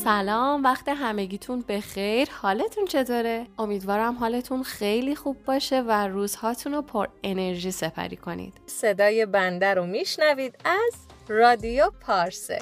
سلام، وقت همگیتون بخیر. حالتون چطوره؟ امیدوارم حالتون خیلی خوب باشه و روزهاتون رو پر انرژی سپری کنید. صدای بنده رو میشنوید از رادیو پارسه.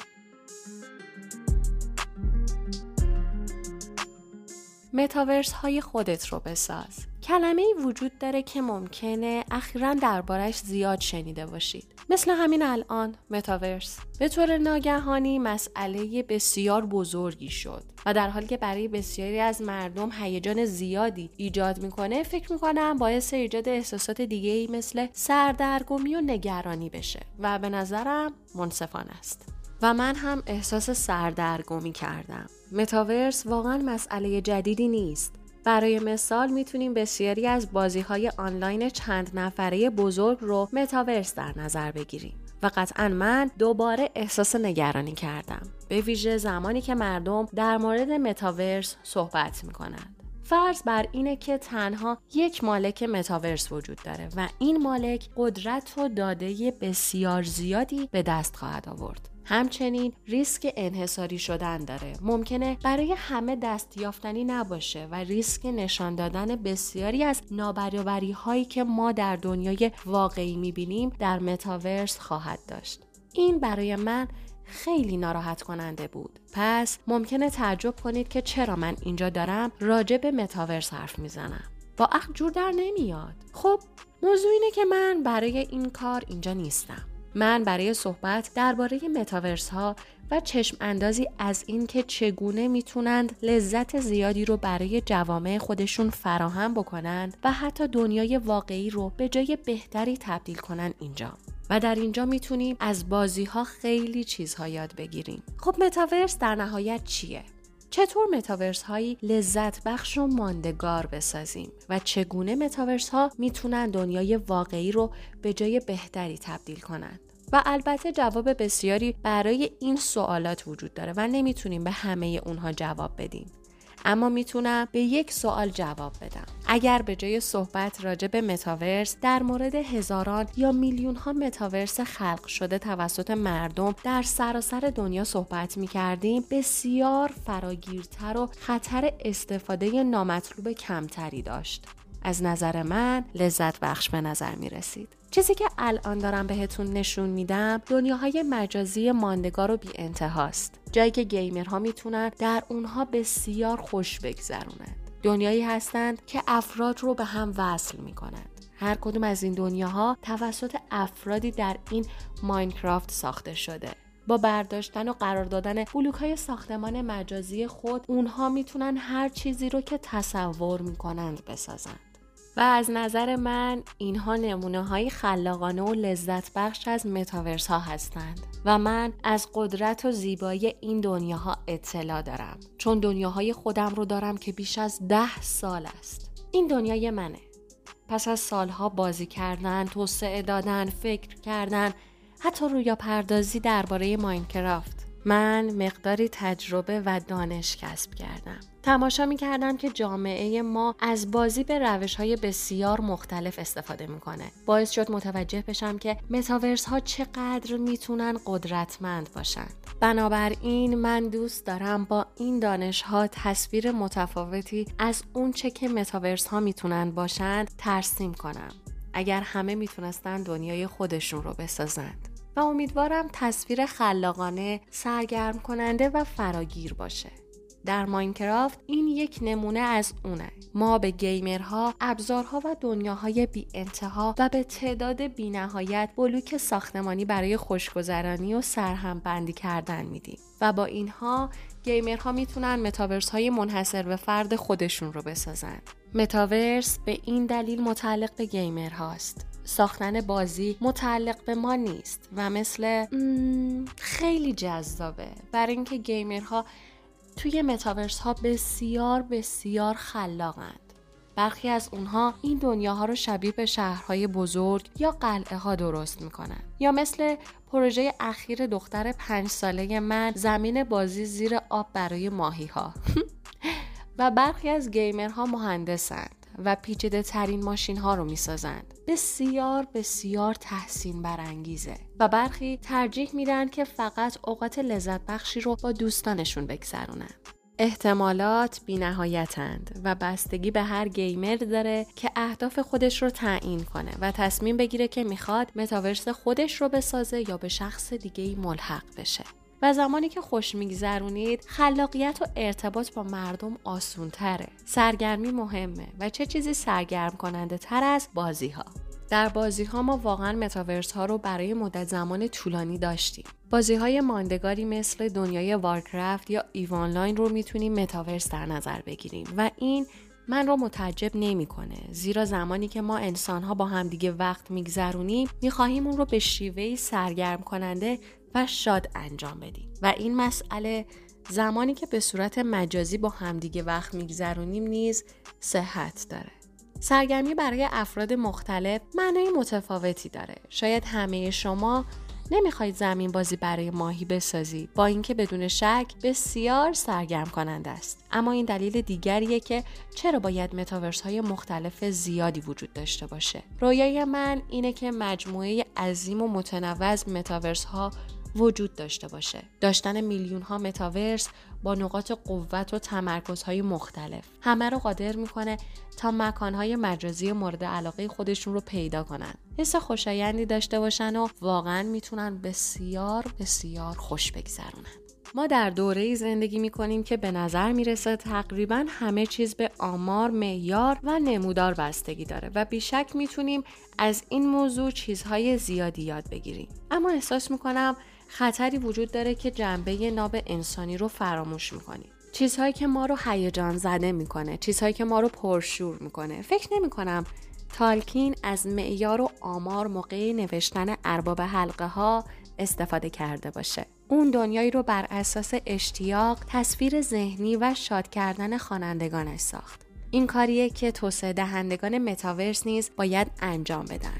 متاورس های خودت رو بساز. کلمه‌ای وجود داره که ممکنه اخیراً دربارش زیاد شنیده باشید. مثل همین الان متاورس به طور ناگهانی مسئله بسیار بزرگی شد و در حالی که برای بسیاری از مردم هیجان زیادی ایجاد میکنه، فکر میکنم باعث ایجاد احساسات دیگه‌ای مثل سردرگمی و نگرانی بشه و به نظرم منصفانه است. و من هم احساس سردرگمی کردم. متاورس واقعا مسئله جدیدی نیست. برای مثال میتونیم بسیاری از بازی‌های آنلاین چند نفره بزرگ رو متاورس در نظر بگیریم و قطعاً من دوباره احساس نگرانی کردم، به ویژه زمانی که مردم در مورد متاورس صحبت میکنند. فرض بر اینه که تنها یک مالک متاورس وجود داره و این مالک قدرت و داده بسیار زیادی به دست خواهد آورد. همچنین ریسک انحصاری شدن داره. ممکنه برای همه دست یافتنی نباشه و ریسک نشان دادن بسیاری از نابرابری هایی که ما در دنیای واقعی میبینیم در متاورس خواهد داشت. این برای من خیلی ناراحت کننده بود. پس ممکنه تعجب کنید که چرا من اینجا دارم راجع به متاورس حرف میزنم. با عقل جور در نمیاد. خب موضوع اینه که من برای این کار اینجا نیستم. من برای صحبت درباره متاورس ها و چشم اندازی از این که چگونه میتونند لذت زیادی رو برای جوامع خودشون فراهم بکنند و حتی دنیای واقعی رو به جای بهتری تبدیل کنن اینجا. و در اینجا میتونیم از بازی ها خیلی چیزها یاد بگیریم. خب متاورس در نهایت چیه؟ چطور متاورس هایی لذت بخش و ماندگار بسازیم و چگونه متاورس ها میتونن دنیای واقعی رو به جای بهتری تبدیل کنند؟ و البته جواب بسیاری برای این سوالات وجود داره و نمیتونیم به همه اونها جواب بدیم. اما میتونم به یک سوال جواب بدم. اگر به جای صحبت راجع به متاورس در مورد هزاران یا میلیون ها متاورس خلق شده توسط مردم در سراسر دنیا صحبت میکردیم، بسیار فراگیرتر و خطر استفاده نامطلوب کمتری داشت. از نظر من لذت بخش به نظر می رسید. چیزی که الان دارم بهتون نشون میدم دنیاهای مجازی ماندگار و بی انتهاست. جایی که گیمرها میتونن در اونها بسیار خوش بگذرونند. دنیایی هستند که افراد رو به هم وصل میکنند. هر کدوم از این دنیاها توسط افرادی در این ماینکرافت ساخته شده. با برداشتن و قرار دادن بلوک‌های ساختمان مجازی خود، اونها میتونن هر چیزی رو که تصور میکنند بسازند. و از نظر من اینها نمونه‌های خلاقانه و لذت بخش از متاورس ها هستند و من از قدرت و زیبایی این دنیاها اطلاع دارم، چون دنیاهای خودم رو دارم که بیش از 10 سال است. این دنیای منه. پس از سالها بازی کردن، توسعه دادن، فکر کردن، حتی رویا پردازی درباره ماینکرافت، من مقداری تجربه و دانش کسب کردم. تماشا می کردم که جامعه ما از بازی به روش‌های بسیار مختلف استفاده میکنه. باعث شد متوجه بشم که متاورس ها چقدر میتونن قدرتمند باشن. بنابراین من دوست دارم با این دانش ها تصویر متفاوتی از اون چه که متاورس ها میتونن باشن ترسیم کنم. اگر همه میتونستن دنیای خودشون رو بسازند. و امیدوارم تصویر خلاقانه، سرگرم کننده و فراگیر باشه. در ماینکرافت این یک نمونه از اونه. ما به گیمرها ابزارها و دنیاهای بی انتها و به تعداد بی نهایت بلوک ساختمانی برای خوشگذرانی و سرهم بندی کردن میدیم و با اینها گیمرها میتونن متاورس های منحصر به فرد خودشون رو بسازن. متاورس به این دلیل متعلق به گیمرهاست. ساختن بازی متعلق به ما نیست و مثل خیلی جذابه برای اینکه گیمرها توی متاورس ها بسیار بسیار خلاقند. برخی از اونها این دنیاها رو شبیه به شهرهای بزرگ یا قلعه ها درست میکنن، یا مثل پروژه اخیر دختر 5 ساله من، زمین بازی زیر آب برای ماهی ها. و برخی از گیمرها مهندسند و پیچیده ترین ماشین ها رو می سازند. بسیار بسیار تحسین برانگیزه و برخی ترجیح میدن که فقط اوقات لذت بخشی رو با دوستانشون بگذرونن. احتمالات بی‌نهایتند و بستگی به هر گیمر داره که اهداف خودش رو تعیین کنه و تصمیم بگیره که میخواد متاورس خودش رو بسازه یا به شخص دیگه‌ای ملحق بشه. و زمانی که خوش میگذرونید، خلاقیت و ارتباط با مردم آسون تره. سرگرمی مهمه و چه چیزی سرگرم کننده تر از بازی ها. در بازی ها ما واقعا متاورس ها رو برای مدت زمان طولانی داشتیم. بازی های ماندگاری مثل دنیای وارکرافت یا ایو آنلاین رو میتونیم متاورس در نظر بگیریم و این من رو متعجب نمی‌کنه، زیرا زمانی که ما انسان‌ها با همدیگه وقت میگذرونیم می‌خواهیم اون رو به شیوهی سرگرم کننده و شاد انجام بدیم و این مسئله زمانی که به صورت مجازی با همدیگه وقت میگذرونیم نیز صحت داره. سرگرمی برای افراد مختلف معنای متفاوتی داره. شاید همه شما نمیخواید زمین بازی برای ماهی بسازید، با اینکه بدون شک بسیار سرگرم کننده است. اما این دلیل دیگریه که چرا باید متاورس های مختلف زیادی وجود داشته باشه. رویای من اینه که مجموعه عظیم و متنوع از متاورس ها وجود داشته باشه. داشتن میلیون ها متاورس با نقاط قوت و تمرکزهای مختلف همه رو قادر میکنه تا مکانهای مجازی مورد علاقه خودشون رو پیدا کنن، حس خوشایندی داشته باشن و واقعا میتونن بسیار بسیار خوش بگذرونن. ما در دوره‌ای زندگی می‌کنیم که به نظر میرسه تقریباً همه چیز به آمار، معیار و نمودار بستگی داره و بیشک میتونیم از این موضوع چیزهای زیادی یاد بگیریم. اما احساس میکنم خطری وجود داره که جنبه ناب انسانی رو فراموش میکنیم. چیزهایی که ما رو هیجان زده میکنه، چیزهایی که ما رو پرشور میکنه. فکر نمیکنم تالکین از معیار و آمار موقع نوشتن ارباب حلقه ها استفاده کرده باشه. اون دنیایی رو بر اساس اشتیاق، تصویر ذهنی و شاد کردن خوانندگانش ساخت. این کاریه که توسعه دهندگان متاورس نیز باید انجام بدن.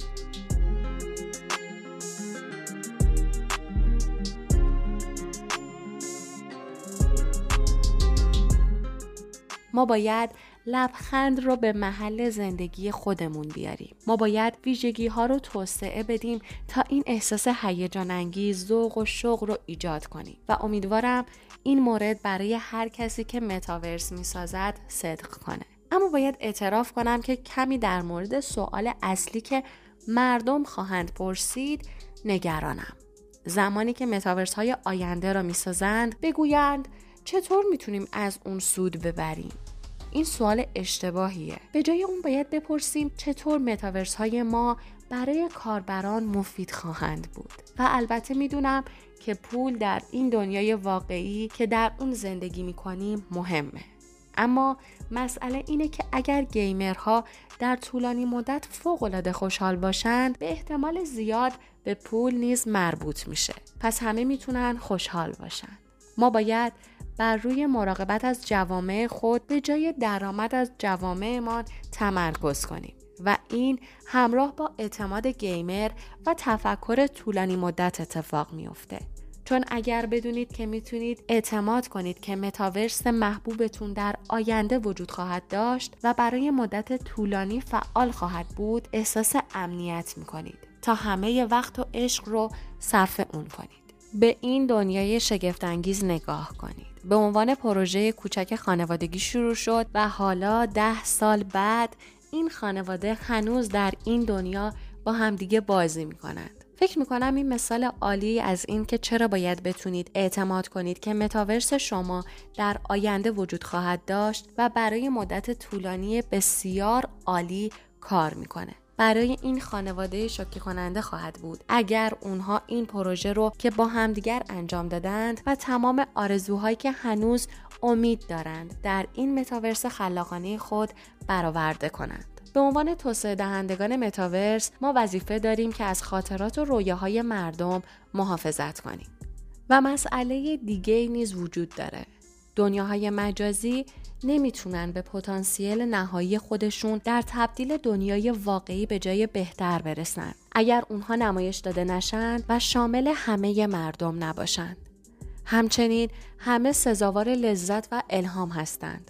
ما باید لبخند رو به محل زندگی خودمون بیاریم. ما باید ویژگی ها رو توسعه بدیم تا این احساس هیجان انگیز، ذوق و شوق رو ایجاد کنیم و امیدوارم این مورد برای هر کسی که متاورس میسازد صدق کنه. اما باید اعتراف کنم که کمی در مورد سوال اصلی که مردم خواهند پرسید نگرانم. زمانی که متاورس های آینده را میسازند بگویند چطور میتونیم از اون سود ببریم؟ این سوال اشتباهیه. به جای اون باید بپرسیم چطور متاورس های ما برای کاربران مفید خواهند بود. و البته میدونم که پول در این دنیای واقعی که در اون زندگی میکنیم مهمه. اما مسئله اینه که اگر گیمرها در طولانی مدت فوق‌العاده خوشحال باشند، به احتمال زیاد به پول نیز مربوط میشه. پس همه میتونن خوشحال باشن. ما باید بر روی مراقبت از جوامع خود به جای درآمد از جوامعمان تمرکز کنیم و این همراه با اعتماد گیمر و تفکر طولانی مدت اتفاق میفته. چون اگر بدونید که میتونید اعتماد کنید که متاورس محبوبتون در آینده وجود خواهد داشت و برای مدت طولانی فعال خواهد بود، احساس امنیت میکنید تا همه وقت و عشق رو صرف اون کنید. به این دنیای شگفت‌انگیز نگاه کنید. به عنوان پروژه کوچک خانوادگی شروع شد و حالا 10 سال بعد این خانواده هنوز در این دنیا با همدیگه بازی میکنند. فکر میکنم این مثال عالی از این که چرا باید بتونید اعتماد کنید که متاورس شما در آینده وجود خواهد داشت و برای مدت طولانی بسیار عالی کار میکنه. برای این خانواده شوکه کننده خواهد بود اگر اونها این پروژه رو که با همدیگر انجام دادند و تمام آرزوهایی که هنوز امید دارند در این متاورس خلاقانه خود برآورده کنند. به عنوان توسعه دهندگان متاورس ما وظیفه داریم که از خاطرات و رویاهای مردم محافظت کنیم. و مسئله دیگه نیز وجود داره. دنیاهای مجازی نمیتونن به پتانسیل نهایی خودشون در تبدیل دنیای واقعی به جای بهتر برسن اگر اونها نمایش داده نشن و شامل همه مردم نباشند. همچنین همه سزاوار لذت و الهام هستند.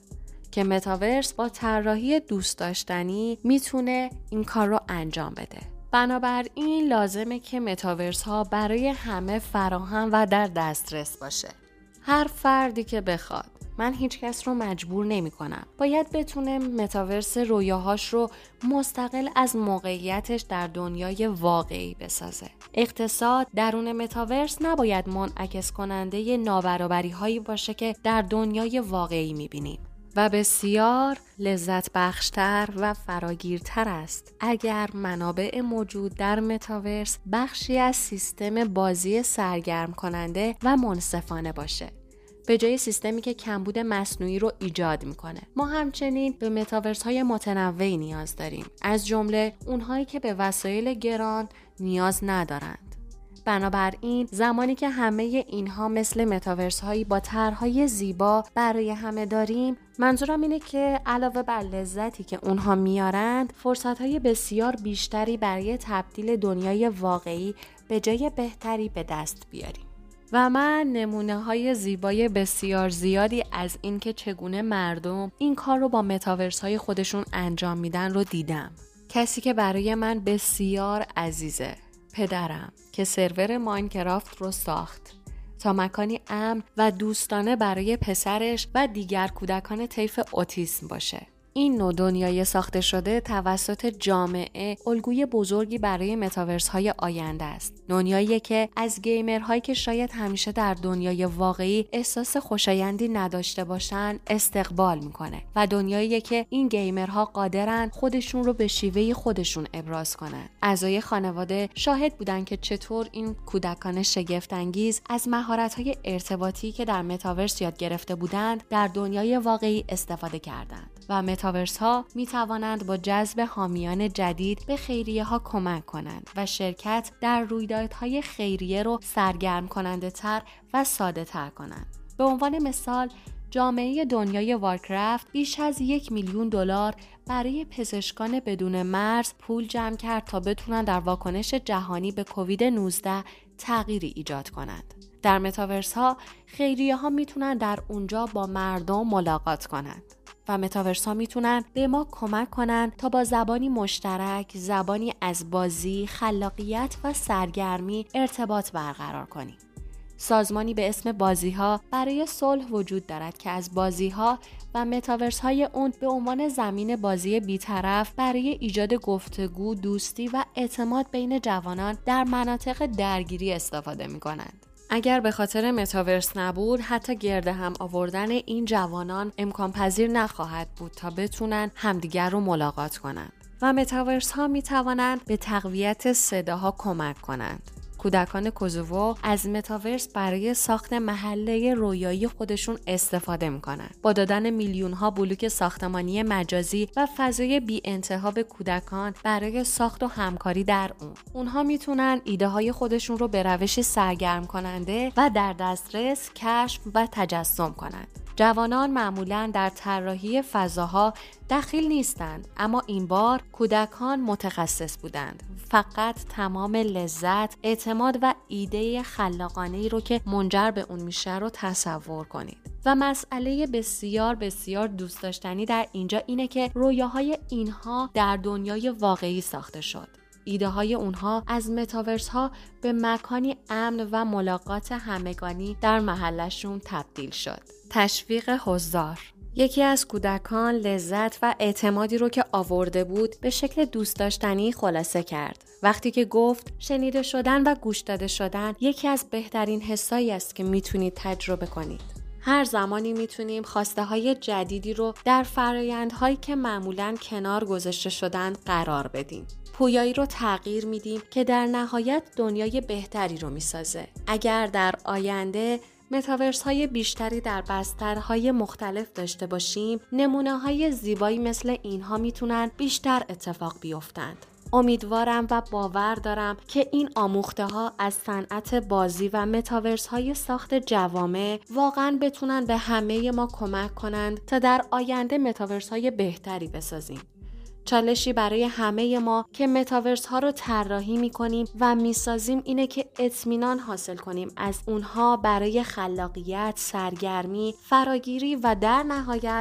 که متاورس با طراحی دوست داشتنی میتونه این کار رو انجام بده. بنابراین لازمه که متاورس ها برای همه فراهم و در دسترس باشه. هر فردی که بخواد. من هیچ کس رو مجبور نمی کنم. باید بتونه متاورس رویاهاش رو مستقل از موقعیتش در دنیای واقعی بسازه. اقتصاد درون متاورس نباید منعکس کننده نابرابری هایی باشه که در دنیای واقعی می بینیم. و بسیار لذت بخشتر و فراگیرتر است اگر منابع موجود در متاورس بخشی از سیستم بازی سرگرم کننده و منصفانه باشه، به جای سیستمی که کمبود مصنوعی رو ایجاد میکنه. ما همچنین به متاورس های متنوعی نیاز داریم، از جمله اونهایی که به وسایل گران نیاز ندارند. بنابراین زمانی که همه اینها مثل متاورس هایی با طرحهای زیبا برای همه داریم، منظورم اینه که علاوه بر لذتی که اونها میارند، فرصت های بسیار بیشتری برای تبدیل دنیای واقعی به جای بهتری به دست بیاریم. و من نمونه های زیبای بسیار زیادی از این که چگونه مردم این کار رو با متاورس های خودشون انجام میدن رو دیدم. کسی که برای من بسیار عزیزه، پدرم، که سرور ماینکرافت رو ساخت تا مکانی امن و دوستانه برای پسرش و دیگر کودکان طیف اوتیسم باشه. این نوع دنیای ساخته شده توسط جامعه الگوی بزرگی برای متاورس های آینده است. دنیایی که از گیمرهایی که شاید همیشه در دنیای واقعی احساس خوشایندی نداشته باشن استقبال میکنه و دنیایی که این گیمرها قادرن خودشون رو به شیوه خودشون ابراز کنن. اعضای خانواده شاهد بودن که چطور این کودکان شگفت انگیز از مهارت‌های ارتباطی که در متاورس یاد گرفته بودند در دنیای واقعی استفاده کردند. و متاورس ها می توانند با جذب حامیان جدید به خیریه ها کمک کنند و شرکت در رویدادهای خیریه رو سرگرم کننده تر و ساده تر کنند. به عنوان مثال، جامعه دنیای وارکرافت بیش از $1,000,000 برای پزشکان بدون مرز پول جمع کرد تا بتونن در واکنش جهانی به کووید 19 تغییری ایجاد کنند. در متاورس ها خیریه ها میتونن در اونجا با مردم ملاقات کنند و متاورس ها میتونن به ما کمک کنن تا با زبانی مشترک، زبانی از بازی، خلاقیت و سرگرمی ارتباط برقرار کنیم. سازمانی به اسم بازی‌ها برای صلح وجود دارد که از بازی‌ها و متاورس‌های اون به عنوان زمین بازی بی‌طرف برای ایجاد گفتگو، دوستی و اعتماد بین جوانان در مناطق درگیری استفاده می‌کنند. اگر به خاطر متاورس نبود، حتی گرد هم آوردن این جوانان امکان پذیر نخواهد بود تا بتونن همدیگر رو ملاقات کنند. و متاورس ها می توانند به تقویت صداها کمک کنند. کودکان کوزوو از متاورس برای ساخت محله رویایی خودشون استفاده میکنن. با دادن میلیون ها بلوک ساختمانی مجازی و فضای بی انتها به کودکان برای ساخت و همکاری در اون، اونها میتونن ایده های خودشون رو به روشی سرگرم کننده و در دسترس کشف و تجسم کنند. جوانان معمولاً در طراحی فضاها دخیل نیستند، اما این بار کودکان متخصص بودند. فقط تمام لذت، اعتماد و ایده خلاقانه‌ای رو که منجر به اون میشه رو تصور کنید. و مسئله بسیار بسیار دوست داشتنی در اینجا اینه که رویاهای اینها در دنیای واقعی ساخته شد. ایده های اونها از متاورس ها به مکانی امن و ملاقات همگانی در محلشون تبدیل شد. تشویق حضار. یکی از کودکان لذت و اعتمادی رو که آورده بود به شکل دوست داشتنی خلاصه کرد. وقتی که گفت شنیده شدن و گوش داده شدن یکی از بهترین حسایی است که میتونید تجربه کنید. هر زمانی میتونیم خواسته های جدیدی رو در فرآیندهایی که معمولاً کنار گذاشته شدن قرار بدیم. پویایی رو تغییر میدیم که در نهایت دنیای بهتری رو میسازه. اگر در آینده متاورس های بیشتری در بسترهای مختلف داشته باشیم، نمونه های زیبایی مثل اینها میتونن بیشتر اتفاق بیفتند. امیدوارم و باور دارم که این آموخته ها از صنعت بازی و متاورس های ساخت جوامع واقعا بتونن به همه ما کمک کنند تا در آینده متاورس های بهتری بسازیم. چالشی برای همه ما که متاورس ها رو طراحی می‌کنیم و می‌سازیم اینه که اطمینان حاصل کنیم از اونها برای خلاقیت، سرگرمی، فراگیری و در نهایت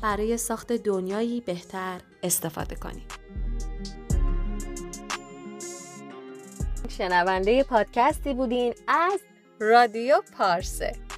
برای ساخت دنیایی بهتر استفاده کنیم. شنونده پادکستی بودین از رادیو پارسه.